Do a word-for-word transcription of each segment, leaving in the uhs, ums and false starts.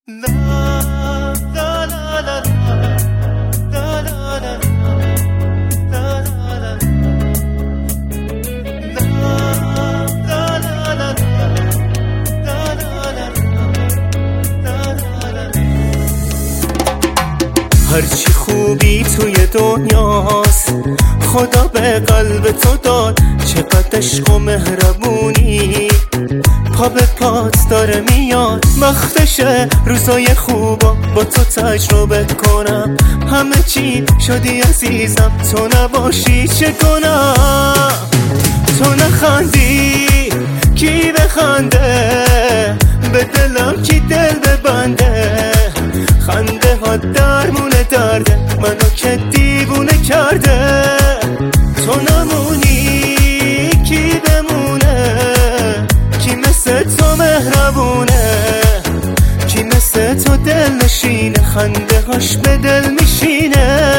هرچی خوبی توی دنیاست خدا به قلب تو داد، چقدر عشق و مهربونی پا به پات داره میاد. وقتشه روزای خوبا با تو تجربه کنم، همه چی شدی عزیزم تو نباشی چه کنم. تو نخندی کی بخنده، به دلم کی دل ببنده. خنده ها درمونه درده منو که دیوونه کرده. تو نمونی کی بمونه، کی مثل تو مهربونه، کی مثل تو دل نشینه، خنده هاش به دل میشینه.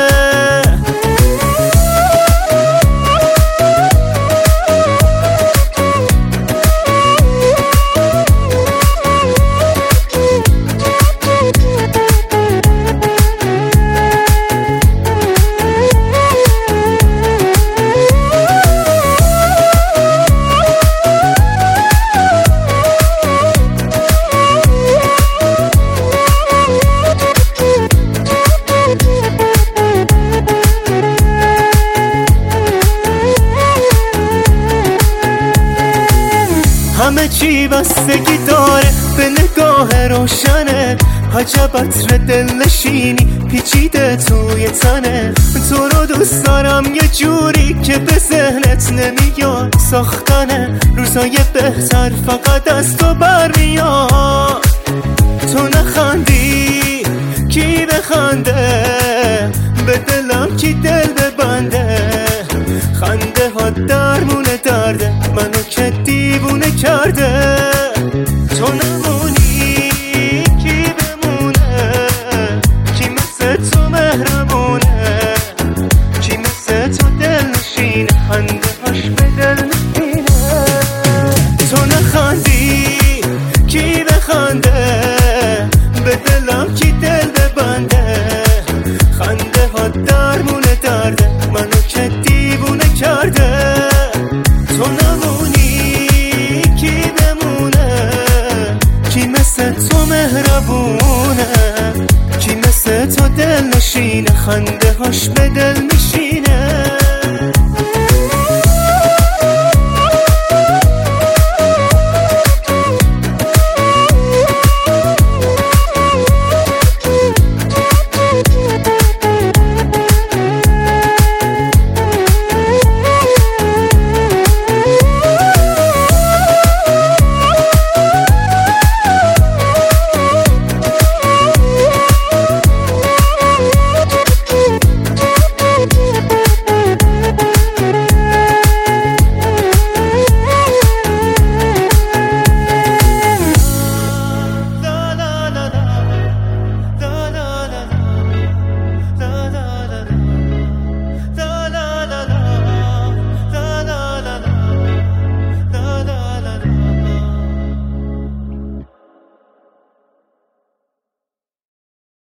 همه چی بستگی داره به نگاه روشنه، عجب عطر دل نشینی پیچیده توی تنه. تو رو دوست دارم یه جوری که به ذهنت نمیاد، ساختن روزای بهتر فقط از تو برمیاد. تو نخندی کی بخنده، به دلم کی دل ببنده. خنده ها درمونه درده منو که دیوونه کرده. تو نمونی کی بمونه، کی مثل تو مهربونه، کی مثل تو دل نشینه، خنده هاش به دل میشینه. تو نخندی کی بخنده، به دلم کی دل ببنده. خنده ها درمونه درده منو که دیوونه کرده. تو نمونی کی بمونه، کی مثل تو مهربونه، کی مثل تو دل نشینه، خنده هاش به دل